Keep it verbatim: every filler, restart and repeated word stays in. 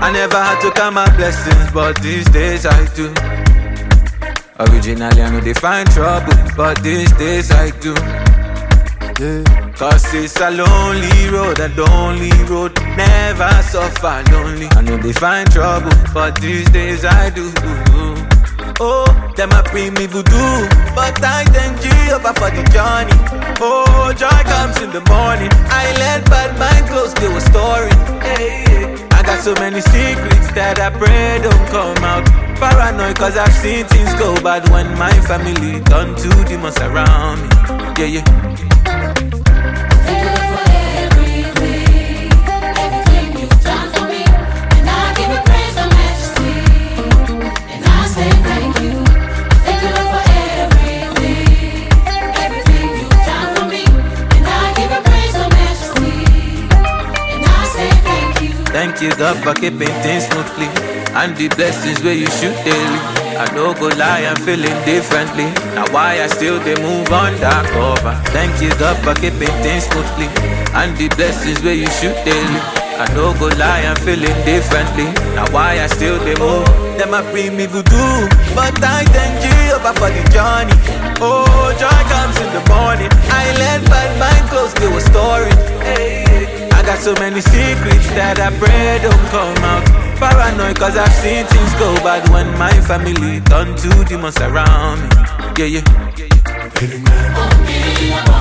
I never had to count my blessings, but these days I do. Originally I know they find trouble, but these days I do. Yeah. Cause it's a lonely road, a lonely road, never suffer lonely. I know they find trouble, but these days I do. Oh, them a bring me voodoo, but I thank Jehovah for the journey. Oh, joy comes in the morning. I let bad mind close to a story. Hey, hey. I got so many secrets that I pray don't come out. Paranoid cause I've seen things go bad when my family done to demons around me. Yeah, yeah. Thank you, God, for keeping things smoothly and the blessings where you shoot daily. I don't go lie, I'm feeling differently. Now why I still they move on that cover. Thank you, God, for keeping things smoothly and the blessings where you shoot daily. I don't go lie, I'm feeling differently. Now why I still they move. Them a bring me voodoo, but I thank Jehovah for the journey. Oh, joy comes in the morning. I let bad mind close to a story. Hey. I got so many secrets that I pray don't come out. Paranoid cause I've seen things go bad when my family done to demons around me. Yeah, yeah.